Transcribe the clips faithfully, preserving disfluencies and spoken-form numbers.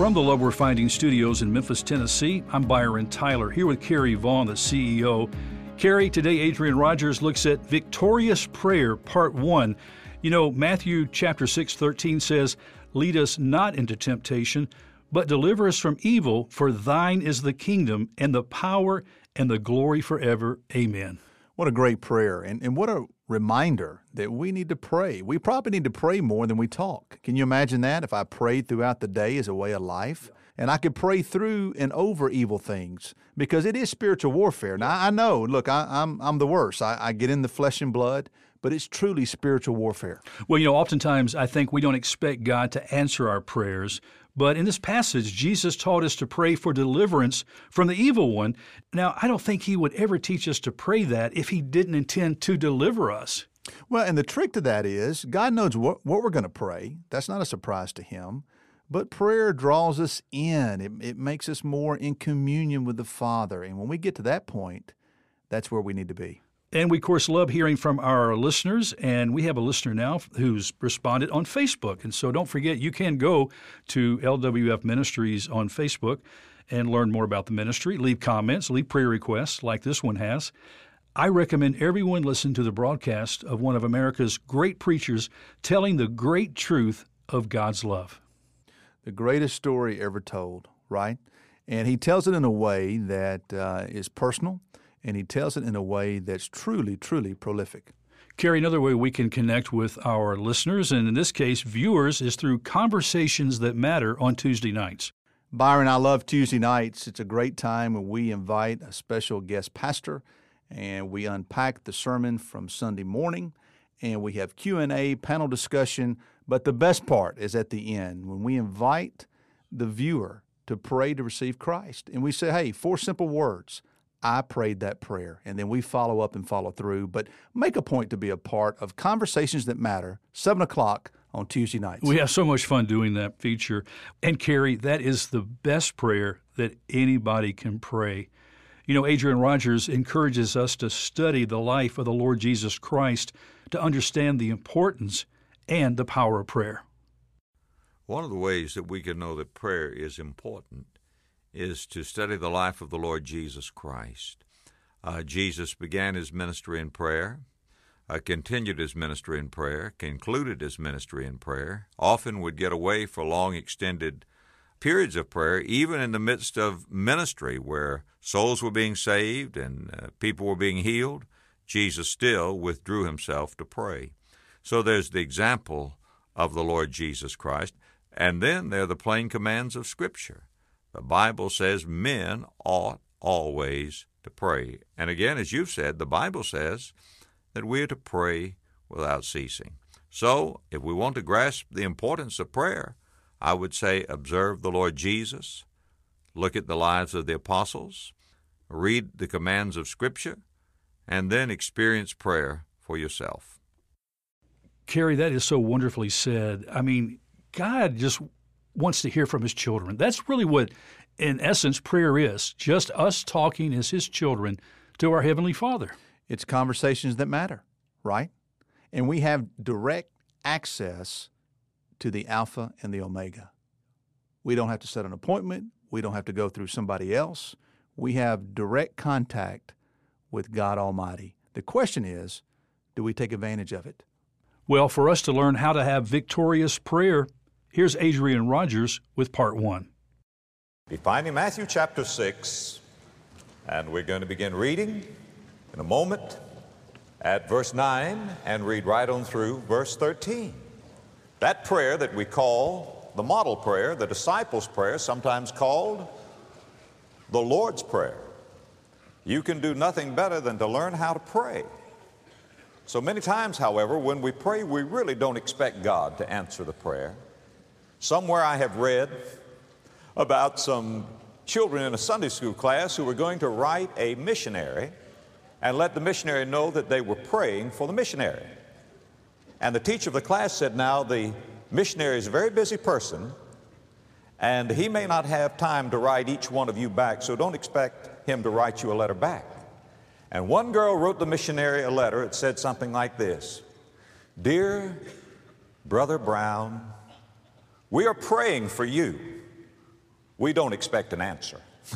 From the Love We're Finding studios in Memphis, Tennessee, I'm Byron Tyler, here with Carrie Vaughn, the C E O. Carrie, today Adrian Rogers looks at Victorious Prayer, Part one. You know, Matthew chapter six, thirteen says, "Lead us not into temptation, but deliver us from evil, for thine is the kingdom and the power and the glory forever. Amen." What a great prayer, and, and what a reminder that we need to pray. We probably need to pray more than we talk. Can you imagine that if I prayed throughout the day as a way of life? And I could pray through and over evil things, because it is spiritual warfare. Now, I know, look, I, I'm I'm the worst. I, I get in the flesh and blood, but it's truly spiritual warfare. Well, you know, oftentimes I think we don't expect God to answer our prayers. But in this passage, Jesus taught us to pray for deliverance from the evil one. Now, I don't think he would ever teach us to pray that if he didn't intend to deliver us. Well, and the trick to that is God knows what, what we're going to pray. That's not a surprise to him. But prayer draws us in. It, it makes us more in communion with the Father. And when we get to that point, that's where we need to be. And we, of course, love hearing from our listeners, and we have a listener now who's responded on Facebook. And so don't forget, you can go to L W F Ministries on Facebook and learn more about the ministry, leave comments, leave prayer requests like this one has. I recommend everyone listen to the broadcast of one of America's great preachers telling the great truth of God's love. The greatest story ever told, right? And he tells it in a way that uh, is personal, and he tells it in a way that's truly, truly prolific. Carrie, another way we can connect with our listeners, and in this case, viewers, is through Conversations That Matter on Tuesday nights. Byron, I love Tuesday nights. It's a great time when we invite a special guest pastor, and we unpack the sermon from Sunday morning, and we have Q and A, panel discussion. But the best part is at the end, when we invite the viewer to pray to receive Christ. And we say, hey, four simple words. I prayed that prayer, and then we follow up and follow through. But make a point to be a part of Conversations That Matter, seven o'clock on Tuesday nights. We have so much fun doing that feature. And, Carrie, that is the best prayer that anybody can pray. You know, Adrian Rogers encourages us to study the life of the Lord Jesus Christ to understand the importance and the power of prayer. One of the ways that we can know that prayer is important is to study the life of the Lord Jesus Christ. Uh, Jesus began his ministry in prayer, uh, continued his ministry in prayer, concluded his ministry in prayer, often would get away for long extended periods of prayer, even in the midst of ministry where souls were being saved and uh, people were being healed. Jesus still withdrew himself to pray. So there's the example of the Lord Jesus Christ, and then there are the plain commands of Scripture. The Bible says men ought always to pray. And again, as you've said, the Bible says that we are to pray without ceasing. So if we want to grasp the importance of prayer, I would say observe the Lord Jesus, look at the lives of the apostles, read the commands of Scripture, and then experience prayer for yourself. Carrie, that is so wonderfully said. I mean, God just wants to hear from his children. That's really what, in essence, prayer is, just us talking as his children to our Heavenly Father. It's conversations that matter, right? And we have direct access to the Alpha and the Omega. We don't have to set an appointment. We don't have to go through somebody else. We have direct contact with God Almighty. The question is, do we take advantage of it? Well, for us to learn how to have victorious prayer, here's Adrian Rogers with part one. Be finding Matthew chapter six, and we're going to begin reading in a moment at verse nine and read right on through verse thirteen. That prayer that we call the model prayer, the disciples' prayer, sometimes called the Lord's Prayer. You can do nothing better than to learn how to pray. So many times, however, when we pray, we really don't expect God to answer the prayer. Somewhere I have read about some children in a Sunday school class who were going to write a missionary and let the missionary know that they were praying for the missionary. And the teacher of the class said, now the missionary is a very busy person, and he may not have time to write each one of you back, so don't expect him to write you a letter back. And one girl wrote the missionary a letter. It said something like this: Dear Brother Brown, we are praying for you. we don't expect an answer.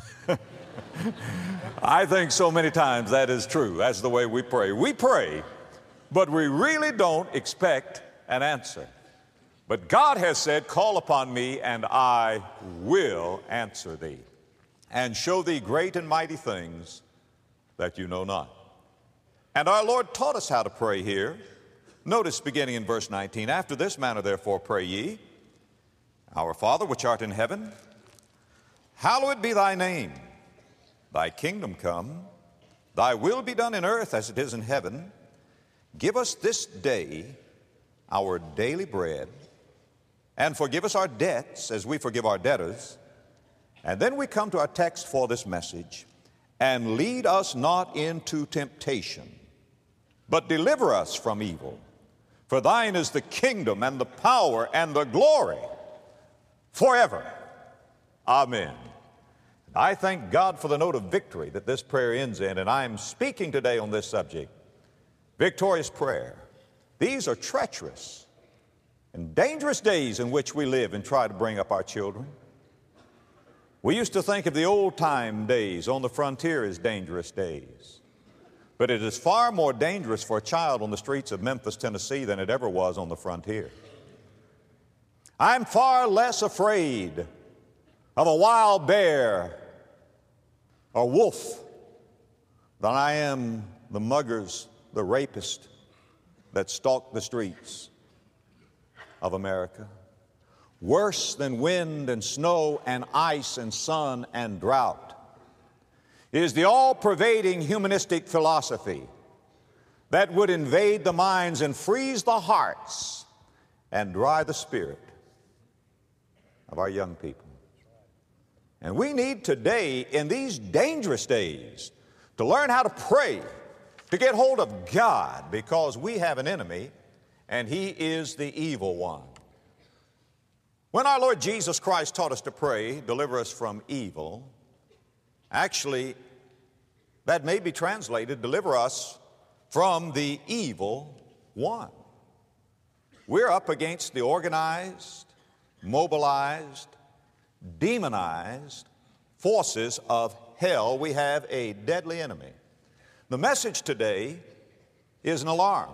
I think so many times that is true. That's the way we pray. We pray, but we really don't expect an answer. But God has said, call upon me and I will answer thee and show thee great and mighty things that you know not. And our Lord taught us how to pray here. Notice beginning in verse nineteen, after this manner therefore pray ye, Our Father which art in heaven, hallowed be thy name. Thy kingdom come, thy will be done in earth as it is in heaven. Give us this day our daily bread, and forgive us our debts as we forgive our debtors. And then we come to our text for this message. And lead us not into temptation, but deliver us from evil. For thine is the kingdom and the power and the glory forever. Amen. I thank God for the note of victory that this prayer ends in, and I'm speaking today on this subject, victorious prayer. These are treacherous and dangerous days in which we live and try to bring up our children. We used to think of the old-time days on the frontier as dangerous days. But it is far more dangerous for a child on the streets of Memphis, Tennessee than it ever was on the frontier. I'm far less afraid of a wild bear or wolf than I am the muggers, the rapists that stalk the streets of America. Worse than wind and snow and ice and sun and drought is the all-pervading humanistic philosophy that would invade the minds and freeze the hearts and dry the spirit of our young people. And we need today, in these dangerous days, to learn how to pray, to get hold of God, because we have an enemy, and he is the evil one. When our Lord Jesus Christ taught us to pray, deliver us from evil, actually, that may be translated, deliver us from the evil one. We're up against the organized, mobilized, demonized forces of hell. We have a deadly enemy. The message today is an alarm.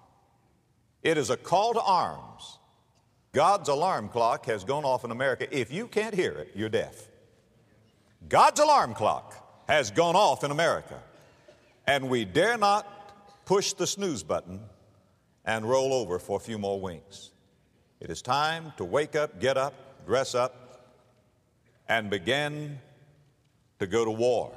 It is a call to arms. God's alarm clock has gone off in America. If you can't hear it, you're deaf. God's alarm clock has gone off in America, and we dare not push the snooze button and roll over for a few more winks. It is time to wake up, get up, dress up, and begin to go to war.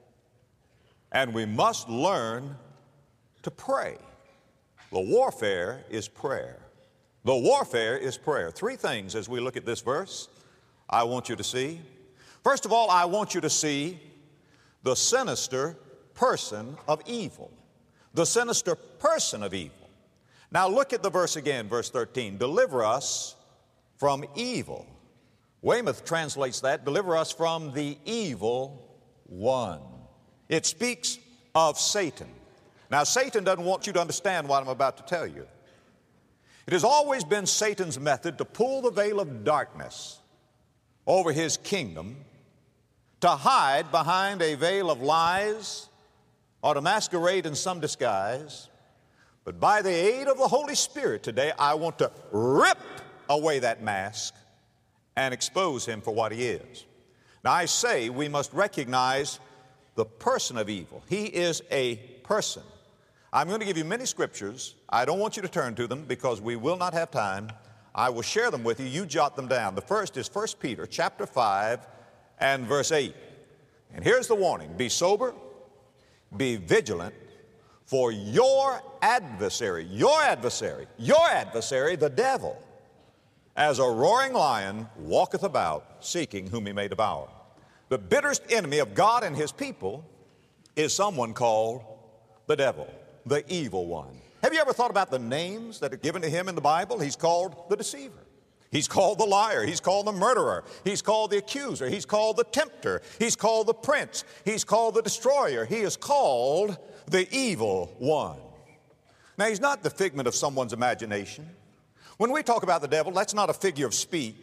And we must learn to pray. The warfare is prayer. The warfare is prayer. Three things as we look at this verse I want you to see. First of all, I want you to see the sinister person of evil. The sinister person of evil. Now look at the verse again, verse thirteen. Deliver us from evil. Weymouth translates that, deliver us from the evil one. It speaks of Satan. Now Satan doesn't want you to understand what I'm about to tell you. It has always been Satan's method to pull the veil of darkness over his kingdom, to hide behind a veil of lies, or to masquerade in some disguise. But by the aid of the Holy Spirit today, I want to rip away that mask and expose him for what he is. Now I say we must recognize the person of evil. He is a person. I'm going to give you many scriptures. I don't want you to turn to them because we will not have time. I will share them with you. You jot them down. The first is First Peter chapter five and verse eight. And here's the warning. Be sober, be vigilant, for your adversary, your adversary, your adversary, the devil, as a roaring lion, walketh about, seeking whom he may devour. The bitterest enemy of God and his people is someone called the devil, the evil one. Have you ever thought about the names that are given to him in the Bible? He's called the deceiver. He's called the liar. He's called the murderer. He's called the accuser. He's called the tempter. He's called the prince. He's called the destroyer. He is called the evil one. Now, he's not the figment of someone's imagination. When we talk about the devil, that's not a figure of speech.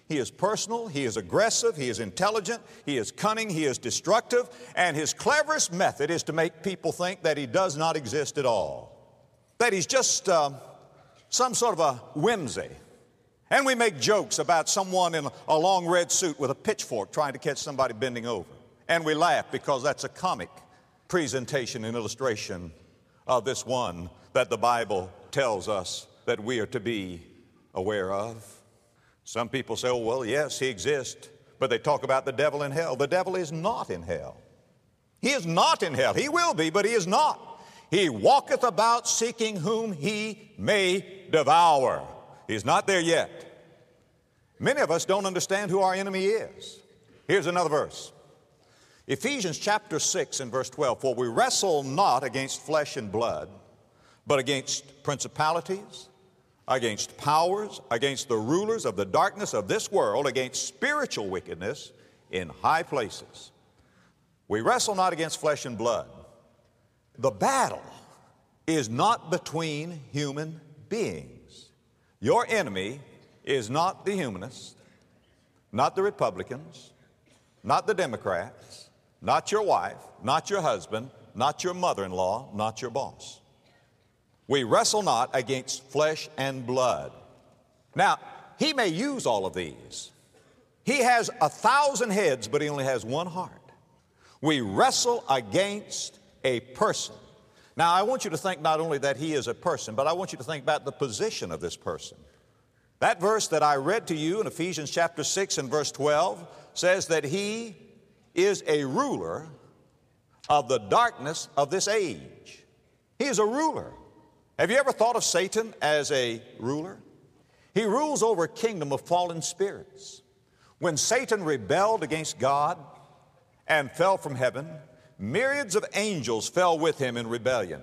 He is personal, he is aggressive, he is intelligent, he is cunning, he is destructive, and his cleverest method is to make people think that he does not exist at all, that he's just uh, some sort of a whimsy. And we make jokes about someone in a long red suit with a pitchfork trying to catch somebody bending over. And we laugh because that's a comic presentation and illustration of this one that the Bible tells us that we are to be aware of. Some people say, oh, well, yes, he exists, but they talk about the devil in hell. The devil is not in hell. He is not in hell. He will be, but he is not. He walketh about seeking whom he may devour. He's not there yet. Many of us don't understand who our enemy is. Here's another verse. Ephesians chapter six and verse twelve, for we wrestle not against flesh and blood, but against principalities, against powers, against the rulers of the darkness of this world, against spiritual wickedness in high places. We wrestle not against flesh and blood. The battle is not between human beings. Your enemy is not the humanists, not the Republicans, not the Democrats, not your wife, not your husband, not your mother-in-law, not your boss. We wrestle not against flesh and blood. Now, he may use all of these. He has a thousand heads, but he only has one heart. We wrestle against a person. Now, I want you to think not only that he is a person, but I want you to think about the position of this person. That verse that I read to you in Ephesians chapter six and verse twelve says that he is a ruler of the darkness of this age. He is a ruler. Have you ever thought of Satan as a ruler? He rules over a kingdom of fallen spirits. When Satan rebelled against God and fell from heaven, myriads of angels fell with him in rebellion.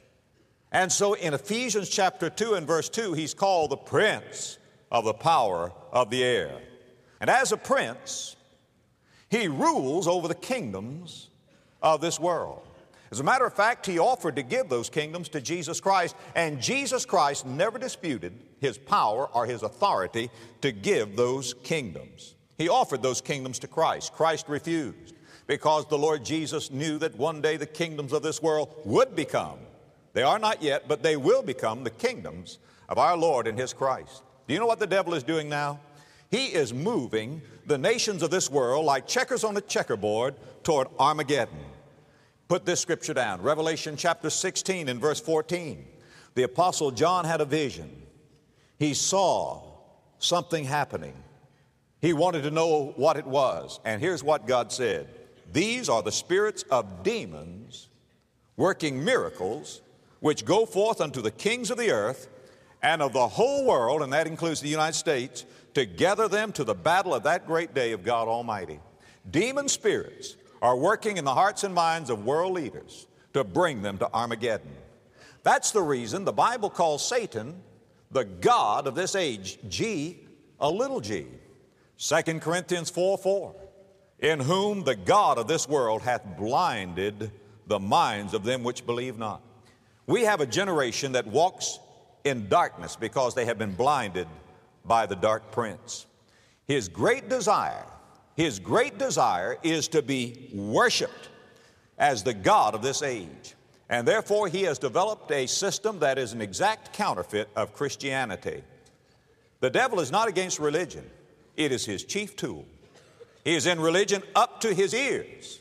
And so in Ephesians chapter two and verse two, he's called the prince of the power of the air. And as a prince, he rules over the kingdoms of this world. As a matter of fact, he offered to give those kingdoms to Jesus Christ, and Jesus Christ never disputed his power or his authority to give those kingdoms. He offered those kingdoms to Christ. Christ refused because the Lord Jesus knew that one day the kingdoms of this world would become, they are not yet, but they will become the kingdoms of our Lord and his Christ. Do you know what the devil is doing now? He is moving the nations of this world like checkers on a checkerboard toward Armageddon. Put this scripture down, Revelation chapter sixteen and verse fourteen. The Apostle John had a vision. He saw something happening. He wanted to know what it was. And here's what God said. These are the spirits of demons working miracles, which go forth unto the kings of the earth and of the whole world, and that includes the United States, to gather them to the battle of that great day of God Almighty. Demon spirits are working in the hearts and minds of world leaders to bring them to Armageddon. That's the reason the Bible calls Satan the god of this age, G, a little g. Second Corinthians four four, in whom the God of this world hath blinded the minds of them which believe not. We have a generation that walks in darkness because they have been blinded by the dark prince. His great desire His great desire is to be worshiped as the God of this age. And therefore, he has developed a system that is an exact counterfeit of Christianity. The devil is not against religion. It is his chief tool. He is in religion up to his ears.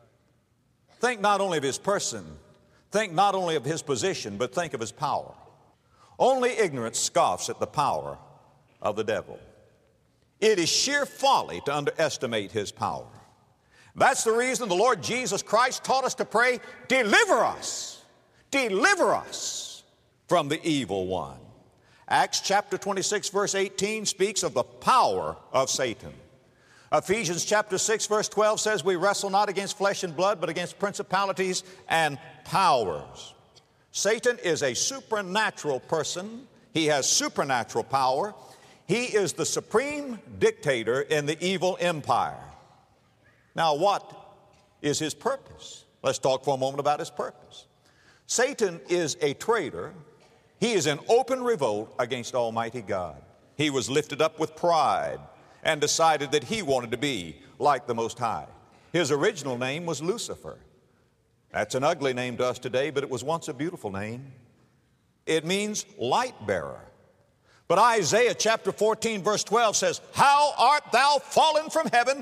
Think not only of his person, think not only of his position, but think of his power. Only ignorance scoffs at the power of the devil. It is sheer folly to underestimate his power. That's the reason the Lord Jesus Christ taught us to pray, deliver us, deliver us from the evil one. Acts chapter twenty-six verse eighteen speaks of the power of Satan. Ephesians chapter six verse twelve says we wrestle not against flesh and blood, but against principalities and powers. Satan is a supernatural person. He has supernatural power. He is the supreme dictator in the evil empire. Now, what is his purpose? Let's talk for a moment about his purpose. Satan is a traitor. He is in open revolt against Almighty God. He was lifted up with pride, and decided that he wanted to be like the Most High. His original name was Lucifer. That's an ugly name to us today, but it was once a beautiful name. It means light bearer. But Isaiah chapter fourteen verse twelve says, "How art thou fallen from heaven,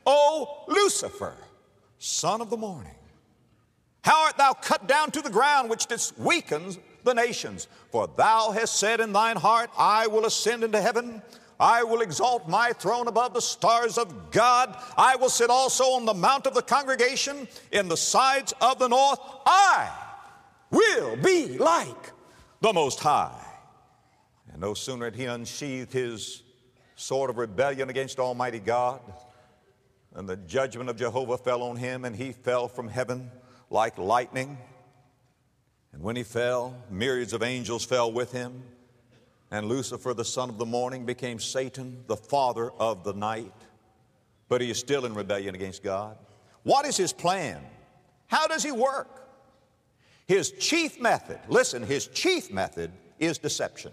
O Lucifer, son of the morning? How art thou cut down to the ground, which didst weaken the nations? For thou hast said in thine heart, I will ascend into heaven. I will exalt my throne above the stars of God. I will sit also on the mount of the congregation in the sides of the north. I will be like the Most High." And no sooner had he unsheathed his sword of rebellion against Almighty God than the judgment of Jehovah fell on him, and he fell from heaven like lightning. And when he fell, myriads of angels fell with him, and Lucifer, the son of the morning, became Satan, the father of the night. But he is still in rebellion against God. What is his plan? How does he work? His chief method, listen, his chief method is deception.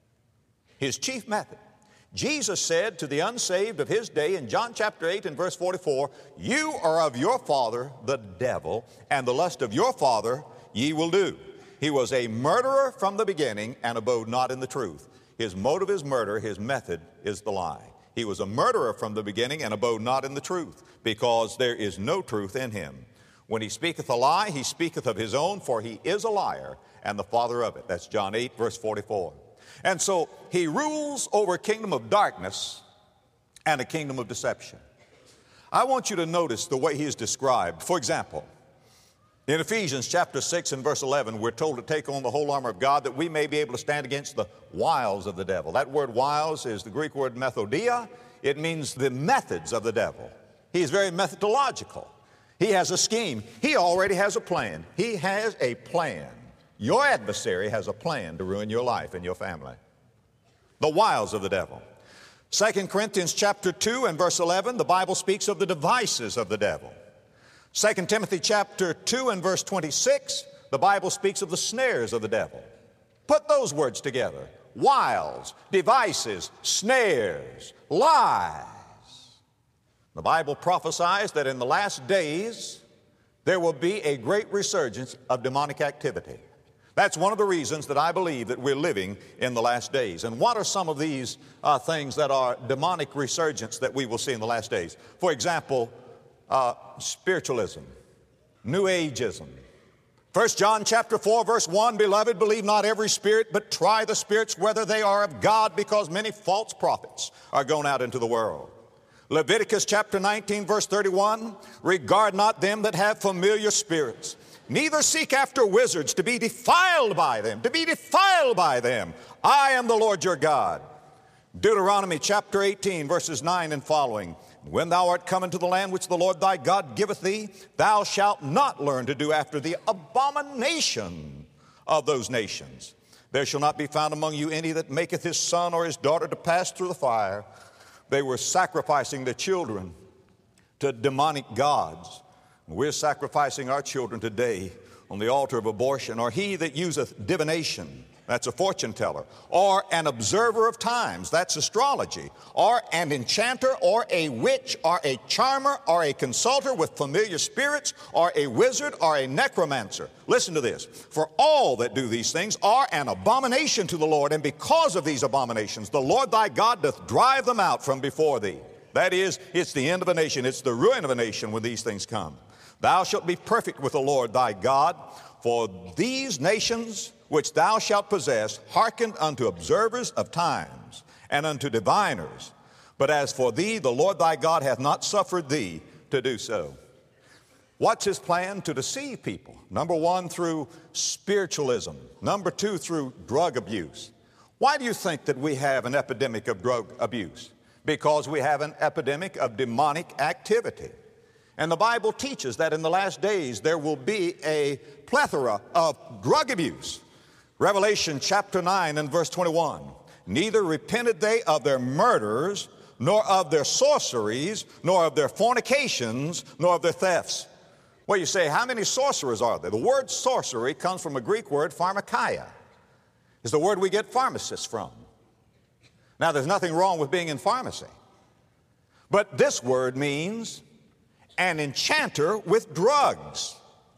His chief method. Jesus said to the unsaved of his day in John chapter eight and verse forty-four, "You are of your father, the devil, and the lust of your father ye will do." He was a murderer from the beginning and abode not in the truth. His motive is murder, his method is the lie. He was a murderer from the beginning and abode not in the truth, because there is no truth in him. When he speaketh a lie, he speaketh of his own, for he is a liar and the father of it. That's John eight verse forty-four. And so he rules over a kingdom of darkness and a kingdom of deception. I want you to notice the way he is described. For example, in Ephesians chapter six and verse eleven, we're told to take on the whole armor of God that we may be able to stand against the wiles of the devil. That word wiles is the Greek word methodia. It means the methods of the devil. He is very methodological. He has a scheme. He already has a plan. He has a plan. Your adversary has a plan to ruin your life and your family. The wiles of the devil. Second Corinthians chapter two and verse eleven, the Bible speaks of the devices of the devil. Second Timothy chapter two and verse twenty-six, the Bible speaks of the snares of the devil. Put those words together. Wiles, devices, snares, lies. The Bible prophesies that in the last days there will be a great resurgence of demonic activity. That's one of the reasons that I believe that we're living in the last days. And what are some of these uh, things that are demonic resurgence that we will see in the last days? For example, uh, spiritualism, New Ageism. First John chapter four verse one, "Beloved, believe not every spirit, but try the spirits whether they are of God, because many false prophets are gone out into the world." Leviticus chapter nineteen verse thirty-one, "Regard not them that have familiar spirits, neither seek after wizards to be defiled by them, to be defiled by them. I am the Lord your God." Deuteronomy chapter eighteen verses nine and following, "When thou art come into the land which the Lord thy God giveth thee, thou shalt not learn to do after the abomination of those nations. There shall not be found among you any that maketh his son or his daughter to pass through the fire." They were sacrificing their children to demonic gods. We're sacrificing our children today on the altar of abortion. "Or he that useth divination," that's a fortune teller, "or an observer of times," that's astrology, "or an enchanter, or a witch, or a charmer, or a consulter with familiar spirits, or a wizard, or a necromancer." Listen to this. "For all that do these things are an abomination to the Lord, and because of these abominations the Lord thy God doth drive them out from before thee." That is, it's the end of a nation. It's the ruin of a nation when these things come. "Thou shalt be perfect with the Lord thy God, for these nations which thou shalt possess hearkened unto observers of times and unto diviners. But as for thee, the Lord thy God hath not suffered thee to do so." What's his plan? To deceive people. Number one, through spiritualism. Number two, through drug abuse. Why do you think that we have an epidemic of drug abuse? Because we have an epidemic of demonic activity. And the Bible teaches that in the last days there will be a plethora of drug abuse. Revelation chapter nine and verse twenty-one, "Neither repented they of their murders, nor of their sorceries, nor of their fornications, nor of their thefts." Well, you say, how many sorcerers are there? The word sorcery comes from a Greek word, pharmakeia. It's the word we get pharmacists from. Now, there's nothing wrong with being in pharmacy. But this word means an enchanter with drugs.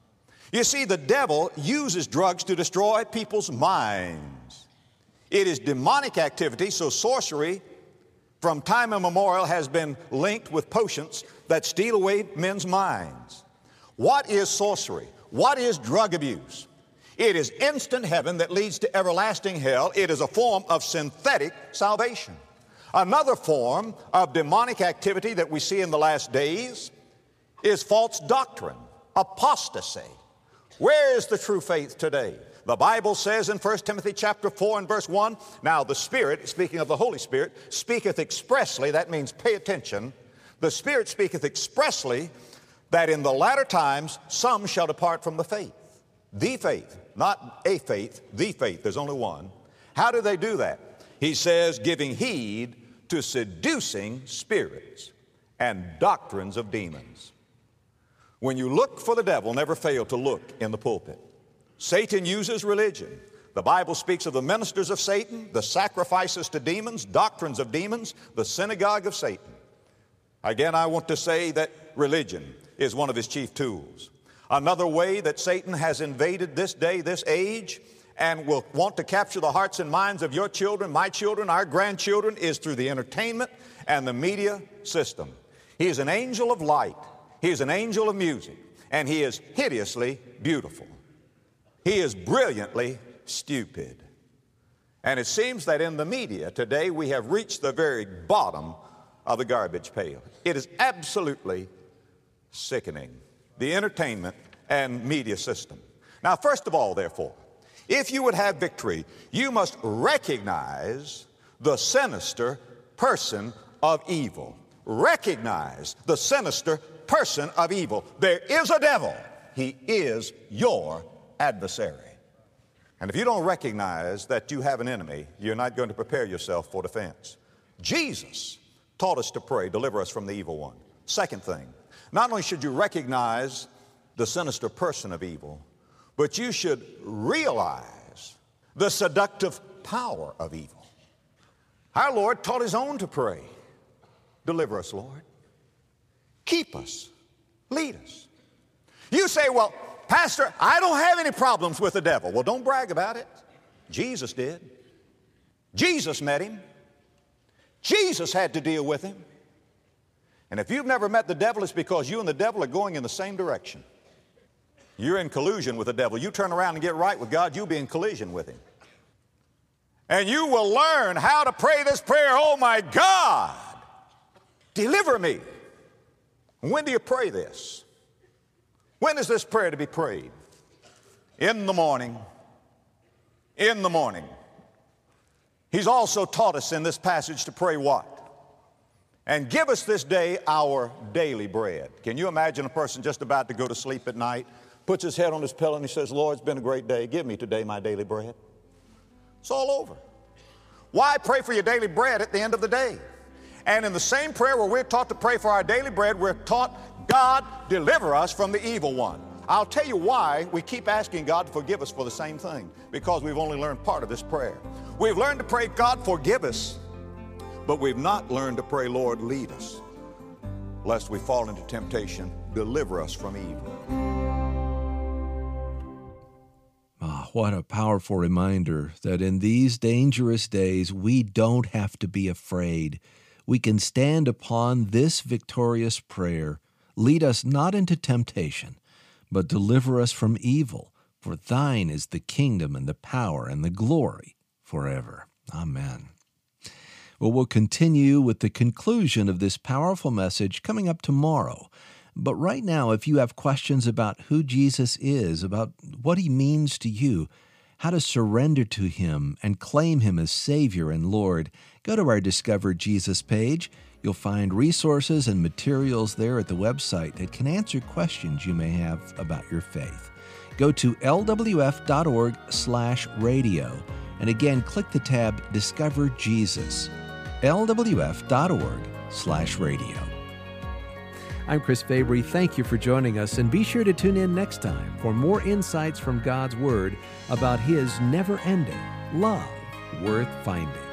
You see, the devil uses drugs to destroy people's minds. It is demonic activity, so sorcery from time immemorial has been linked with potions that steal away men's minds. What is sorcery? What is drug abuse? It is instant heaven that leads to everlasting hell. It is a form of synthetic salvation. Another form of demonic activity that we see in the last days is false doctrine, apostasy. Where is the true faith today? The Bible says in First Timothy chapter four and verse one, now the Spirit, speaking of the Holy Spirit, speaketh expressly, that means pay attention, the Spirit speaketh expressly that in the latter times some shall depart from the faith. The faith, not a faith, the faith, there's only one. How do they do that? He says, giving heed to seducing spirits and doctrines of demons. When you look for the devil, never fail to look in the pulpit. Satan uses religion. The Bible speaks of the ministers of Satan, the sacrifices to demons, doctrines of demons, the synagogue of Satan. Again, I want to say that religion is one of his chief tools. Another way that Satan has invaded this day, this age, and will want to capture the hearts and minds of your children, my children, our grandchildren, is through the entertainment and the media system. He is an angel of light. He is an angel of music, and he is hideously beautiful. He is brilliantly stupid. And it seems that in the media today we have reached the very bottom of the garbage pail. It is absolutely sickening, the entertainment and media system. Now, first of all, therefore, if you would have victory, you must recognize the sinister person of evil. Recognize the sinister person of evil. There is a devil. He is your adversary. And if you don't recognize that you have an enemy, you're not going to prepare yourself for defense. Jesus taught us to pray, deliver us from the evil one. Second thing, not only should you recognize the sinister person of evil, but you should realize the seductive power of evil. Our Lord taught his own to pray. Deliver us, Lord. Keep us. Lead us. You say, well, Pastor, I don't have any problems with the devil. Well, don't brag about it. Jesus did. Jesus met him. Jesus had to deal with him. And if you've never met the devil, it's because you and the devil are going in the same direction. You're in collusion with the devil. You turn around and get right with God, you'll be in collision with him. And you will learn how to pray this prayer, oh my God, deliver me. When do you pray this? When is this prayer to be prayed? In the morning. In the morning. He's also taught us in this passage to pray what? And give us this day our daily bread. Can you imagine a person just about to go to sleep at night, puts his head on his pillow and he says, Lord, it's been a great day. Give me today my daily bread. It's all over. Why pray for your daily bread at the end of the day? And in the same prayer where we're taught to pray for our daily bread, we're taught, God, deliver us from the evil one. I'll tell you why we keep asking God to forgive us for the same thing. Because we've only learned part of this prayer. We've learned to pray, God, forgive us. But we've not learned to pray, Lord, lead us. Lest we fall into temptation, deliver us from evil. Ah, what a powerful reminder that in these dangerous days we don't have to be afraid. We can stand upon this victorious prayer. Lead us not into temptation, but deliver us from evil. For thine is the kingdom and the power and the glory forever. Amen. Well, we'll continue with the conclusion of this powerful message coming up tomorrow. But right now, if you have questions about who Jesus is, about what he means to you, how to surrender to him and claim him as Savior and Lord, go to our Discover Jesus page. You'll find resources and materials there at the website that can answer questions you may have about your faith. Go to L W F dot org slash radio, and again, click the tab Discover Jesus. L W F dot org slash radio. I'm Chris Fabry. Thank you for joining us, and be sure to tune in next time for more insights from God's Word about His never-ending love worth finding.